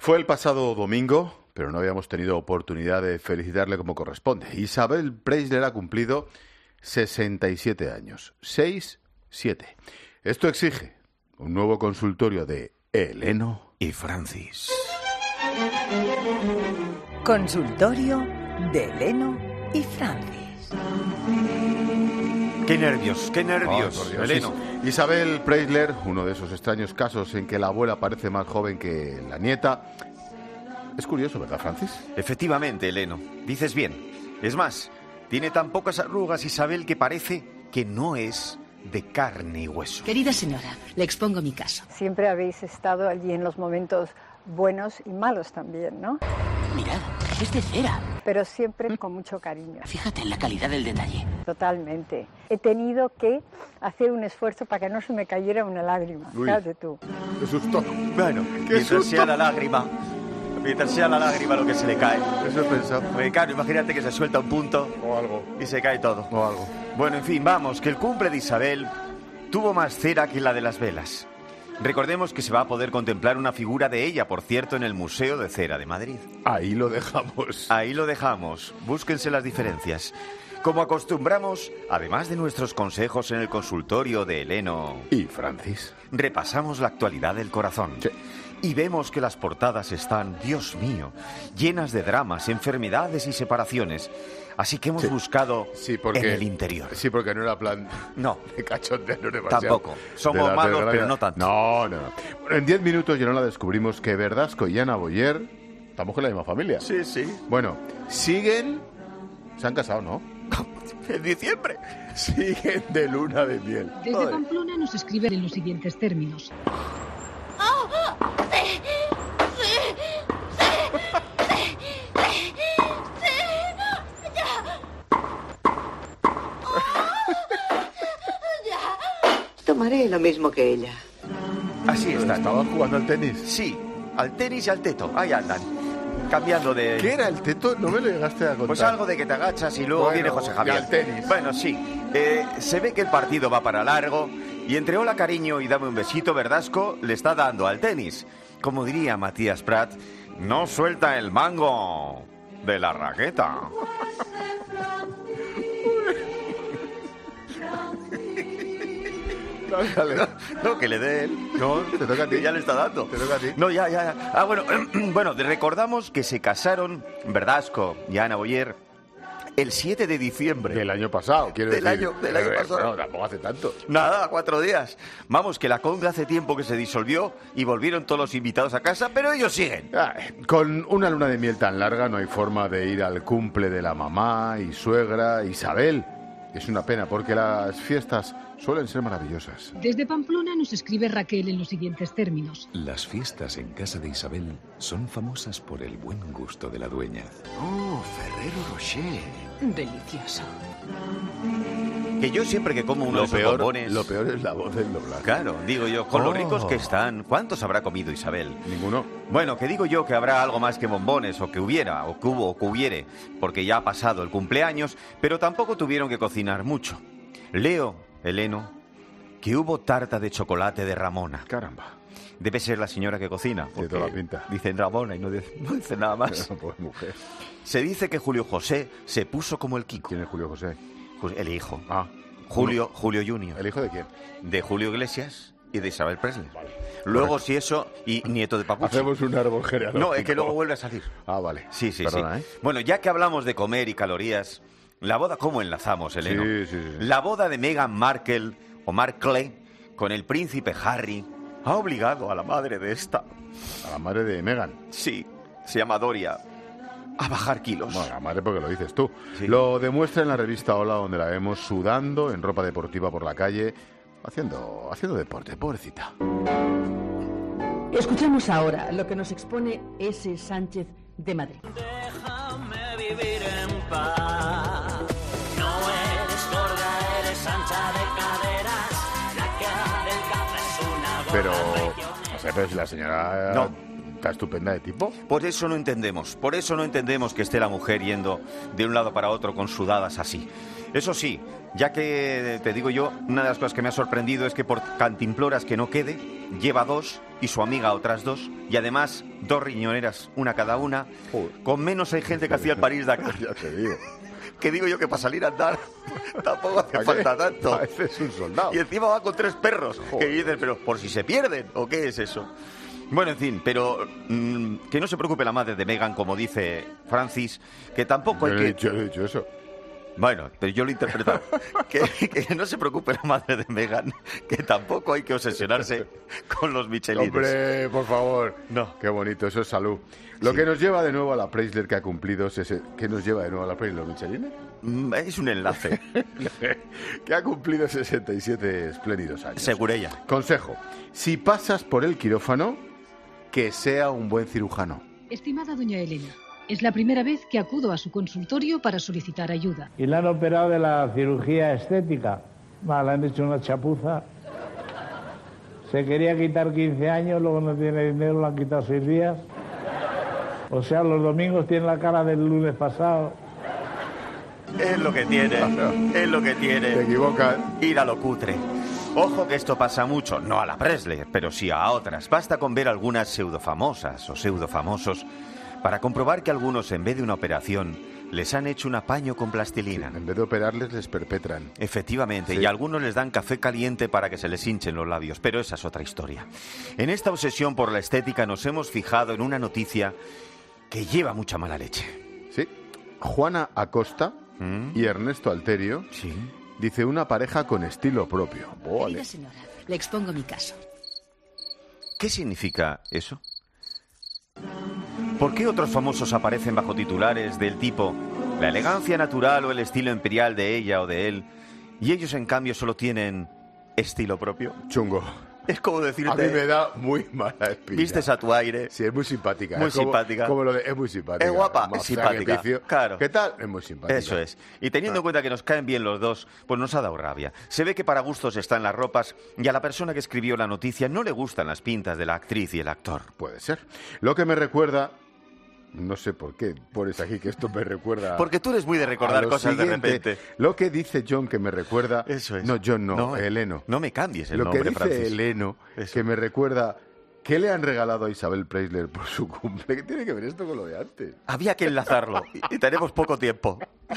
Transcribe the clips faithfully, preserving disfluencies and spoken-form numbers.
Fue el pasado domingo, pero no habíamos tenido oportunidad de felicitarle como corresponde. Isabel Preisler ha cumplido sesenta y siete años. seis siete. Esto exige un nuevo consultorio de Eleno y Francis. Consultorio de Eleno y Francis. ¡Qué nervios, qué nervios, Ay, Eleno! Is- Isabel Preisler, uno de esos extraños casos en que la abuela parece más joven que la nieta. Es curioso, ¿verdad, Francis? Efectivamente, Eleno, dices bien. Es más, tiene tan pocas arrugas Isabel que parece que no es de carne y hueso. Querida señora, le expongo mi caso. Siempre habéis estado allí en los momentos buenos y malos también, ¿no? Mirad, es de cera. Pero siempre con mucho cariño. Fíjate en la calidad del detalle. Totalmente. He tenido que hacer un esfuerzo para que no se me cayera una lágrima. Uy. Fíjate tú. ¡Qué susto! Bueno, ¡Qué mientras susto! sea la lágrima, mientras sea la lágrima lo que se le cae. Eso he pensado. Porque claro, imagínate que se suelta un punto O algo. y se cae todo. O algo. Bueno, en fin, vamos, que el cumple de Isabel tuvo más cera que la de las velas. Recordemos que se va a poder contemplar una figura de ella, por cierto, en el Museo de Cera de Madrid. Ahí lo dejamos. Ahí lo dejamos. Búsquense las diferencias. Como acostumbramos, además de nuestros consejos en el consultorio de Eleno, ¿Y Francis? repasamos la actualidad del corazón. Sí. Y vemos que las portadas están, Dios mío, llenas de dramas, enfermedades y separaciones. Así que hemos Sí. buscado Sí, porque... en el interior. Sí, porque no era plan No, de cachondeo, no demasiado. tampoco. Somos De las malos, desgracias. pero no tanto. No, no. Bueno, en diez minutos, Yolanda, descubrimos que Verdasco y Ana Boyer estamos en la misma familia. Sí, sí. Bueno, siguen... Se han casado, ¿no? En diciembre. Siguen de luna de miel. Desde Ay. Pamplona nos escriben en los siguientes términos. Tomaré lo mismo que ella. Así está. ¿Estaban jugando al tenis? Sí, al tenis y al teto. Ahí andan. Cambiando de... ¿Qué era el teto? No me lo llegaste a contar. Pues algo de que te agachas y luego Bueno, viene José y Javier. al tenis. Bueno, sí. Eh, se ve que el partido va para largo y entre hola cariño y dame un besito, Verdasco le está dando al tenis. Como diría Matías Prat, no suelta el mango de la raqueta. Dale. No, que le dé él. No, te toca a ti. Ya le está dando. Te toca a ti. No, ya, ya. ya. Ah, bueno, bueno, recordamos que se casaron Verdasco y Ana Boyer el siete de diciembre. Del año pasado, quiero Del decir. año- del año Eh, pasado. Bueno, tampoco hace tanto. Nada, cuatro días. Vamos, que la conga hace tiempo que se disolvió y volvieron todos los invitados a casa, pero ellos siguen. Ay, con una luna de miel tan larga no hay forma de ir al cumple de la mamá y suegra Isabel. Es una pena porque las fiestas suelen ser maravillosas. Desde Pamplona nos escribe Raquel en los siguientes términos. Las fiestas en casa de Isabel son famosas por el buen gusto de la dueña. Oh, Ferrero Rocher. Delicioso. Que yo siempre que como uno Lo de esos peor, bombones... lo peor es la voz del doblaje. Claro, digo yo, con lo Oh. ricos que están, ¿cuántos habrá comido Isabel? Ninguno. Bueno, que digo yo que habrá algo más que bombones, o que hubiera, o que hubo, o que hubiere, porque ya ha pasado el cumpleaños, pero tampoco tuvieron que cocinar mucho. Leo, Eleno, que hubo tarta de chocolate de Ramona. Caramba. Debe ser la señora que cocina, porque toda la pinta. dicen Ramona y no dice, no dice nada más. Pues mujer. Se dice que Julio José se puso como el Kiko. ¿Quién es Julio José? Ju- El hijo. Ah. Julio, Julio Junior. ¿El hijo de quién? De Julio Iglesias y de Isabel Presley. Luego, si eso, y nieto de Papuchi. Hacemos un árbol genealógico. No, es que luego vuelve a salir. Ah, vale. Sí, sí, Perdona, sí. ¿eh? Bueno, ya que hablamos de comer y calorías, la boda, ¿cómo enlazamos, Eleno? Sí, sí, sí. La boda de Meghan Markle, o Markle, con el príncipe Harry, ha obligado a la madre de esta, A la madre de Meghan. sí, se llama Doria, a bajar kilos. Bueno, la madre porque lo dices tú. Sí. Lo demuestra en la revista Hola, donde la vemos sudando en ropa deportiva por la calle, haciendo, haciendo deporte, pobrecita. Escuchamos ahora lo que nos expone ese Sánchez de Madrid. Déjame vivir en paz. No eres gorda, eres ancha de caderas. La que del café es una gorda Pero, regional. no sé, pero si la señora No. está estupenda de tipo. Por eso no entendemos, por eso no entendemos que esté la mujer yendo de un lado para otro con sudadas así. Eso sí, ya que te digo yo, una de las cosas que me ha sorprendido es que por cantimploras que no quede, lleva dos y su amiga otras dos, y además dos riñoneras, una cada una. Joder. Con menos hay gente que hacía el París-Dakar. Ya te digo. Que digo yo que para salir a andar tampoco hace falta tanto. Pareces un soldado. Y encima va con tres perros. Joder. Que dices, pero por si se pierden, ¿o qué es eso? Bueno, en fin, pero mmm, que no se preocupe la madre de Meghan, como dice Francis, que tampoco hay yo que... He dicho, yo he dicho eso. Bueno, pero yo lo he interpretado. que, que no se preocupe la madre de Meghan, que tampoco hay que obsesionarse con los Michelines. Hombre, por favor. No. Qué bonito, eso es salud. Lo Sí. que nos lleva de nuevo a la Preisler que ha cumplido... Ese, ¿Qué nos lleva de nuevo a la Preisler, los Michelines? Mm, Es un enlace. Que ha cumplido sesenta y siete espléndidos años. Segurella. Consejo. Si pasas por el quirófano, que sea un buen cirujano. Estimada doña Elena, es la primera vez que acudo a su consultorio para solicitar ayuda. Y le han operado de la cirugía estética. Mal, le han hecho una chapuza. Se quería quitar quince años, luego no tiene dinero, lo han quitado seis días. O sea, los domingos tiene la cara del lunes pasado. Es lo que tiene, es lo que tiene. Te equivocas. Ir a lo cutre. Ojo que esto pasa mucho, no a la Presley, pero sí a otras. Basta con ver algunas pseudofamosas o pseudofamosos para comprobar que algunos, en vez de una operación, les han hecho un apaño con plastilina. En vez de operarles, les perpetran. Efectivamente, Sí. y a algunos les dan café caliente para que se les hinchen los labios, pero esa es otra historia. En esta obsesión por la estética nos hemos fijado en una noticia que lleva mucha mala leche. Sí. Juana Acosta ¿Mm? y Ernesto Alterio, Sí. dice una pareja con estilo propio. Vale. Querida señora, le expongo mi caso. ¿Qué significa eso? ¿Por qué otros famosos aparecen bajo titulares del tipo la elegancia natural o el estilo imperial de ella o de él, y ellos en cambio solo tienen estilo propio? Chungo. Es como decirte... A mí me da muy mala espina. Vistes a tu aire. Sí, es muy simpática. Muy es como, simpática. Como lo de, es muy simpática. Es guapa, Más es fea que simpática. picio. Claro. ¿Qué tal? Es muy simpática. Eso es. Y teniendo en cuenta que nos caen bien los dos, pues nos ha dado rabia. Se ve que para gustos están las ropas y a la persona que escribió la noticia no le gustan las pintas de la actriz y el actor. Puede ser. Lo que me recuerda... No sé por qué pones aquí que esto me recuerda... Porque tú eres muy de recordar a lo cosas siguiente. de repente. Lo que dice John que me recuerda... Eso es. No, John no, No, Eleno. No me cambies el Lo nombre, que dice Francis. Eleno, Eso. que me recuerda... ¿Qué le han regalado a Isabel Preisler por su cumple? ¿Qué tiene que ver esto con lo de antes? Había que enlazarlo y tenemos poco tiempo.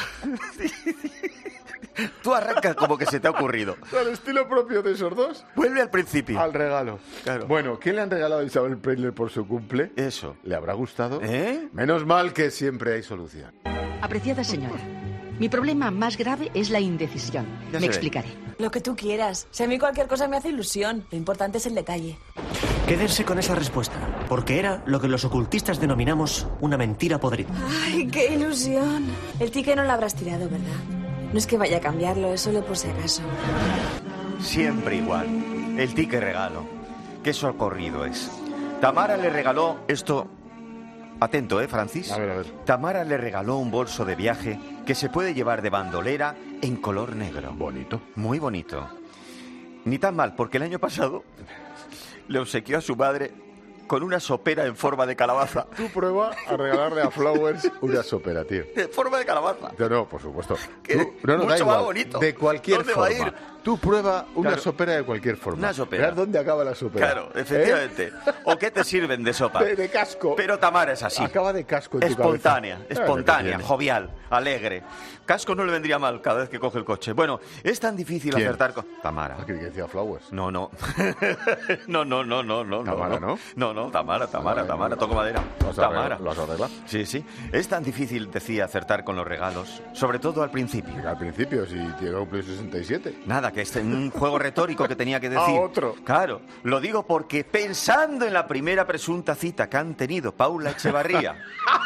Tú arrancas como que se te ha ocurrido. ¿Al estilo propio de esos dos? Vuelve al principio. Al regalo. Claro. Bueno, ¿qué le han regalado a Isabel Preisler por su cumple? Eso. ¿Le habrá gustado? ¿Eh? Menos mal que siempre hay solución. Apreciada señora, mi problema más grave es la indecisión. Ya se Me ve. explicaré. Lo que tú quieras. Si a mí cualquier cosa me hace ilusión, lo importante es el detalle. Quédense con esa respuesta, porque era lo que los ocultistas denominamos una mentira podrida. ¡Ay, qué ilusión! El ticket no lo habrás tirado, ¿verdad? No es que vaya a cambiarlo, es solo por si acaso. Siempre igual. El ticket regalo. Qué socorrido es. Tamara le regaló esto... Atento, ¿eh, Francis? A ver, a ver. Tamara le regaló un bolso de viaje que se puede llevar de bandolera en color negro. Bonito. Muy bonito. Ni tan mal, porque el año pasado le obsequió a su madre con una sopera en forma de calabaza. Tú prueba a regalarle a Flowers una sopera, tío. En forma de calabaza. No, no, por supuesto. Que Tú- no, no, da mucho más igual. bonito. De cualquier ¿Dónde va a forma. ir? Tú prueba una Claro. sopera de cualquier forma. Una sopera. Verás dónde acaba la sopera. Claro, efectivamente. ¿O qué te sirven de sopa? De, de casco. Pero Tamara es así. Acaba de casco en tu Espontánea, cabeza. espontánea, Ah, lo que jovial, alegre. Casco no le vendría mal cada vez que coge el coche. Bueno, es tan difícil ¿Quién? acertar con... Tamara. tiene. Ah, que decía Flowers. No, no. no, no, no, no, no. Tamara, ¿no? No, no, Tamara, Tamara, Vale, Tamara. vale. Toco madera. ¿Lo has Tamara. arreglado? ¿Lo has arreglado? Sí, sí. Es tan difícil, decía, acertar con los regalos. Sobre todo al principio. Al principio, si llega a cumplir sesenta y siete. Nada, que es un juego retórico que tenía que decir. Ah, otro. Claro, lo digo porque pensando en la primera presunta cita que han tenido Paula Echevarría,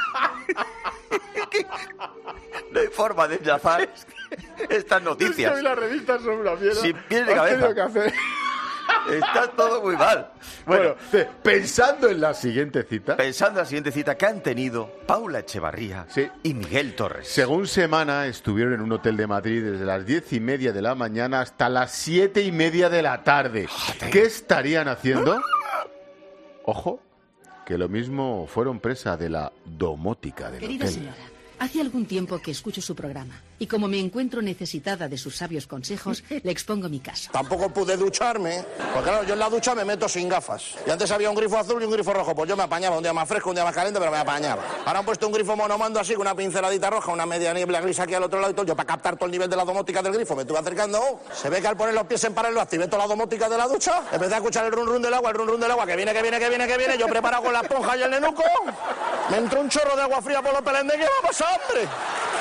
que no hay forma de enlazar estas noticias. Es que hoy las revistas son una mierda. Sin pies de Has cabeza. tenido que hacer... Está todo muy mal. Bueno, Bueno, eh, pensando en la siguiente cita, pensando en la siguiente cita que han tenido Paula Echevarría Sí. y Miguel Torres. según Semana, estuvieron en un hotel de Madrid desde las diez y media de la mañana hasta las siete y media de la tarde. ¿Qué estarían haciendo? Ojo, que lo mismo fueron presa de la domótica del Querida hotel. señora, hace algún tiempo que escucho su programa y como me encuentro necesitada de sus sabios consejos, le expongo mi caso. Tampoco pude ducharme, porque claro, yo en la ducha me meto sin gafas. Y antes había un grifo azul y un grifo rojo, pues yo me apañaba, un día más fresco, un día más caliente, pero me apañaba. Ahora han puesto un grifo monomando así, con una pinceladita roja, una media niebla gris aquí al otro lado y todo. Yo para captar todo el nivel de la domótica del grifo me estuve acercando. Oh, se ve que al poner los pies en paralelo activé toda la domótica de la ducha. Empecé a escuchar el run run del agua, el run run del agua, que viene, que viene, que viene, que viene. Yo preparado con la esponja y el nenuco. Me entró un chorro de agua fría por los pelendes. ¿Qué va a pasar, hombre?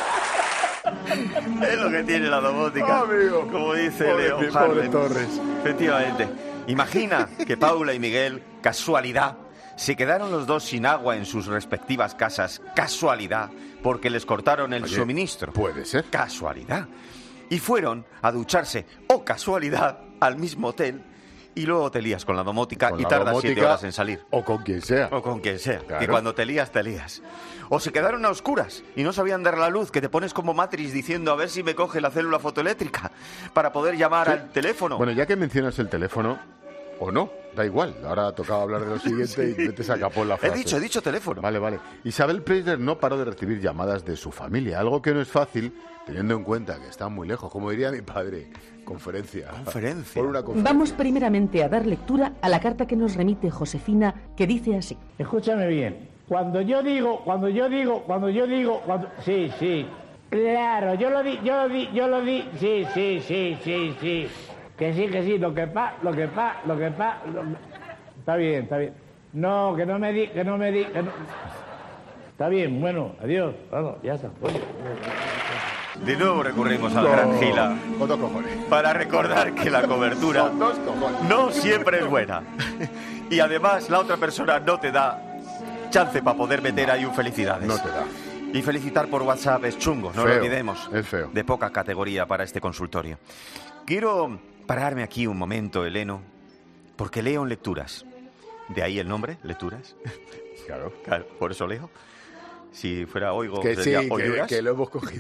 Es lo que tiene la domótica, amigo. Como dice Pobre, Leo pobre Harvey. Torres. Efectivamente. Imagina que Paula y Miguel, casualidad, se quedaron los dos sin agua en sus respectivas casas, casualidad, porque les cortaron el Oye, suministro. Puede ser. Casualidad. Y fueron a ducharse, o casualidad, al mismo hotel. Y luego te lías con la domótica Con y la tardas domótica, siete horas en salir. O con quien sea. O con quien sea. Claro. Que cuando te lías, te lías. O se quedaron a oscuras y no sabían dar la luz, que te pones como Matrix diciendo a ver si me coge la célula fotoeléctrica para poder llamar Sí. al teléfono. Bueno, ya que mencionas el teléfono, o no, da igual. Ahora tocaba hablar de lo siguiente y metes a capón la he frase. dicho, he dicho teléfono. Vale, vale. Isabel Preisler no paró de recibir llamadas de su familia, algo que no es fácil teniendo en cuenta que están muy lejos. Como diría mi padre, conferencia. Conferencia. Por una conferencia. Vamos primeramente a dar lectura a la carta que nos remite Josefina, que dice así. Escúchame bien. Cuando yo digo, cuando yo digo, cuando yo digo, cuando... Sí, sí. Claro, yo lo di, yo lo di, yo lo di. Sí, sí, sí, sí, sí. Que sí, que sí. Lo que pa, lo que pa, lo que pa. Lo... Está bien, está bien. No, que no me di, que no me di, que no... Está bien, bueno, adiós. Bueno, ya está. Oye. De nuevo recurrimos al No, gran Gila con dos cojones. para recordar que la cobertura Con dos cojones. no siempre es buena. Y además la otra persona no te da chance para poder meter ahí un felicidades. No te da. Y felicitar por WhatsApp es chungo, no Feo, lo olvidemos. es feo. De poca categoría para este consultorio. Quiero pararme aquí un momento, Eleno, porque leo en lecturas. De ahí el nombre, lecturas. Claro. Claro, por eso leo. Si fuera oigo, Que sí, sería que, oyuras. que lo hemos cogido.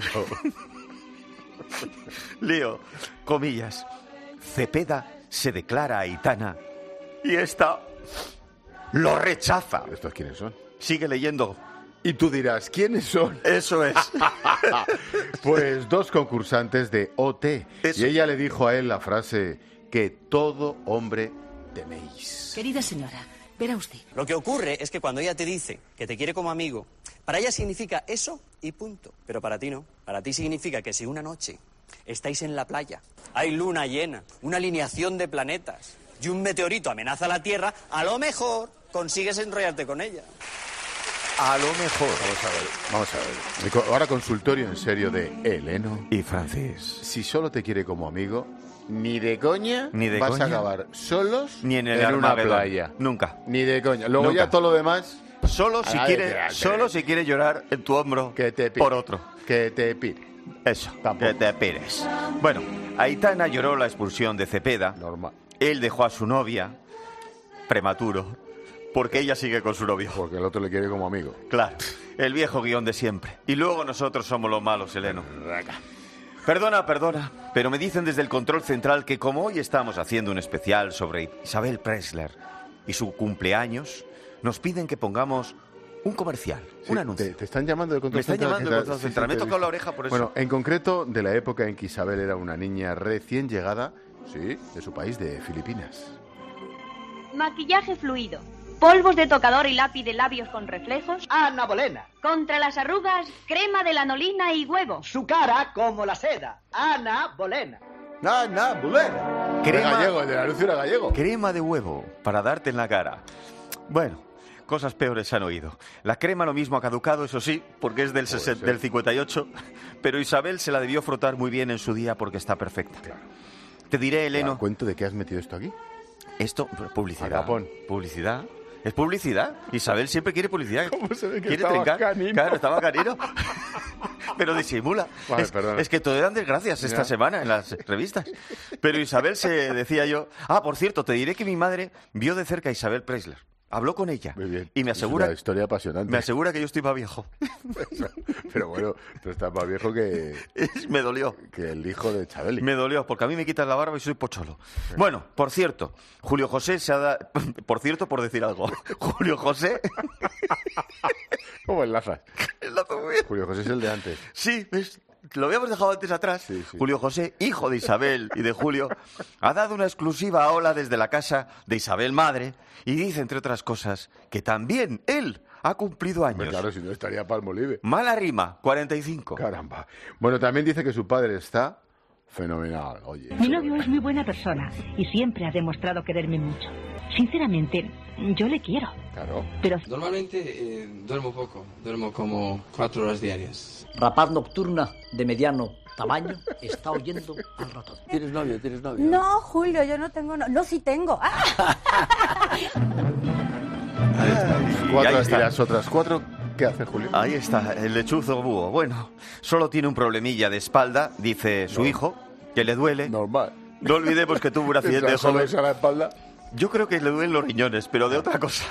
Leo, comillas. Cepeda se declara a Aitana y esta lo rechaza. ¿Estos quiénes son? Sigue leyendo. Y tú dirás, ¿quiénes son? Eso es. Pues dos concursantes de O T. Eso. Y ella le dijo a él la frase que todo hombre teméis. Querida señora, verá usted. Lo que ocurre es que cuando ella te dice que te quiere como amigo, para ella significa eso y punto. Pero para ti no. Para ti significa que si una noche estáis en la playa, hay luna llena, una alineación de planetas y un meteorito amenaza la Tierra, a lo mejor consigues enrollarte con ella. A lo mejor. Vamos a ver, vamos a ver. Co- Ahora consultorio en serio de Eleno. Y Francis. Si solo te quiere como amigo, ni de coña Ni de vas coña. a acabar solos Ni en el una Armagedón. playa. Nunca. Ni de coña. Luego Nunca. ya todo lo demás, Solo si Ay, quiere, espérate. solo si quiere llorar en tu hombro que te pire. por otro. Que te pire. Eso, Tampoco. que te pires. Bueno, Aitana lloró la expulsión de Cepeda. Normal. Él dejó a su novia, prematuro, porque ella sigue con su novio. Porque el otro le quiere como amigo. Claro, el viejo guión de siempre. Y luego nosotros somos los malos, Eleno. Perdona, perdona, pero me dicen desde el control central que como hoy estamos haciendo un especial sobre Isabel Preisler y su cumpleaños, nos piden que pongamos un comercial, Sí, un anuncio. Te, te están llamando del control Me están central. llamando ¿qué del tal? control central. Me he te he tocado visto. la oreja por eso. Bueno, en concreto, de la época en que Isabel era una niña recién llegada, sí, de su país, de Filipinas. Maquillaje fluido. Polvos de tocador y lápiz de labios con reflejos. Ana Bolena. Contra las arrugas, crema de lanolina y huevo. Su cara como la seda. Ana Bolena. ¡Ana Bolena! Era gallego, el del anuncio era gallego. Crema de huevo para darte en la cara. Bueno, cosas peores se han oído. La crema lo mismo ha caducado, eso sí, porque es del, sesenta, del cincuenta y ocho, pero Isabel se la debió frotar muy bien en su día porque está perfecta. Claro. Te diré, Eleno... ¿Te cuento de qué has metido esto aquí? Esto, publicidad. A Japón. Publicidad. ¿Es publicidad? Isabel siempre quiere publicidad. ¿Cómo se ve que ¿Quiere estaba trincar? canino? Claro, estaba canino. Pero disimula. Vale, es, perdona. es que todo eran desgracias esta Ya. semana en las revistas. Pero Isabel se decía yo... Ah, por cierto, te diré que mi madre vio de cerca a Isabel Preisler. Habló con ella. Muy bien. Y me asegura... Es una historia apasionante. Me asegura que yo estoy más viejo. Pero bueno, tú estás más viejo que... Me dolió. Que el hijo de Chabeli. Me dolió, porque a mí me quitan la barba y soy pocholo. Sí. Bueno, por cierto, Julio José se ha dado... Por cierto, por decir algo. Julio José... ¿Cómo enlazas? Enlazo muy bien. Julio José es el de antes. Sí, ¿ves? Lo habíamos dejado antes atrás. Sí, sí. Julio José, hijo de Isabel y de Julio, ha dado una exclusiva a Ola desde la casa de Isabel madre y dice, entre otras cosas, que también él ha cumplido años. Pues claro, si no estaría Palmolive. Mala rima, cuarenta y cinco. Caramba. Bueno, también dice que su padre está fenomenal. Oye. Mi novio es muy buena persona y siempre ha demostrado quererme mucho. Sinceramente, yo le quiero. Claro. Pero Normalmente eh, duermo poco, duermo como cuatro horas diarias. Rapaz nocturna de mediano tamaño está oyendo al ratón. ¿Tienes novio? ¿Tienes novio? No, Julio, yo no tengo novio. No, sí tengo. ¡Ah! Cuatro, y, y las otras cuatro, ¿qué hace Julio? Ahí está, el lechuzo búho. Bueno, solo tiene un problemilla de espalda, dice su no. hijo, que le duele. Normal. No olvidemos que tuvo un accidente de joven. a la espalda? Yo creo que le duelen los riñones, pero de otra cosa.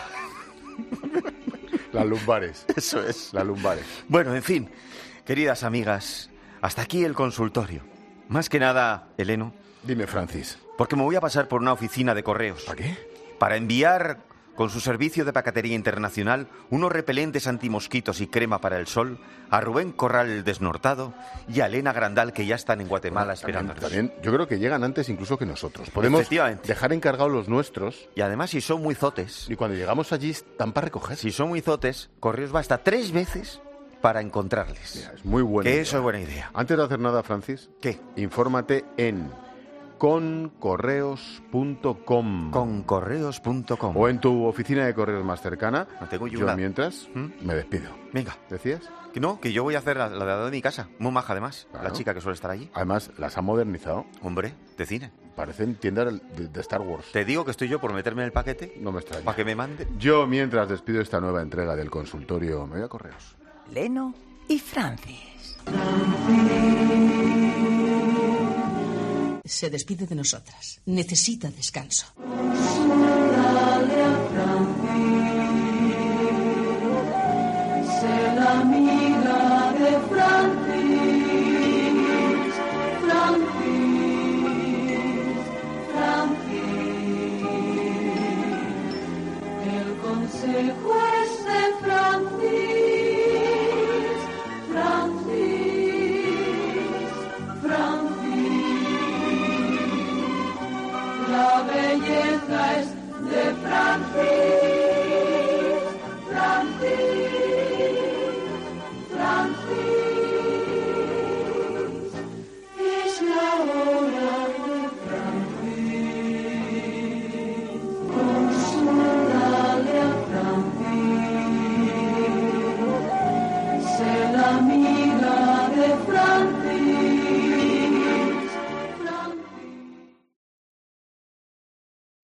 Las lumbares. Eso es. Las lumbares. Bueno, en fin, queridas amigas, hasta aquí el consultorio. Más que nada, Eleno. Dime, Francis. Porque me voy a pasar por una oficina de correos. ¿Para qué? Para enviar, con su servicio de paquetería internacional, unos repelentes antimosquitos y crema para el sol a Rubén Corral el Desnortado y a Elena Grandal, que ya están en Guatemala bueno, esperándonos. También, yo creo que llegan antes incluso que nosotros. Podemos dejar encargados los nuestros. Y además, si son muy zotes... Y cuando llegamos allí, están para recoger. Si son muy zotes, Correos va hasta tres veces para encontrarles. Mira, es muy buena Que idea. eso es buena idea. Antes de hacer nada, Francis... ¿Qué? Infórmate en... concorreos punto com Concorreos punto com o en tu oficina de correos más cercana. No tengo yo yo una. Mientras ¿Mm? me despido. Venga. ¿Decías? Que no, que yo voy a hacer la, la de mi casa. Muy maja, además. Claro. La chica que suele estar allí. Además, las ha modernizado. Hombre, de cine. Parecen tiendas de, de Star Wars. Te digo que estoy yo por meterme en el paquete. No me extraña. Para que me mande. Yo, mientras despido esta nueva entrega del consultorio, me voy a correos. Leno y Francis. Se despide de nosotras. Necesita descanso. Sé la amiga de Francis, Francis, Francis. El consejo es de Francis.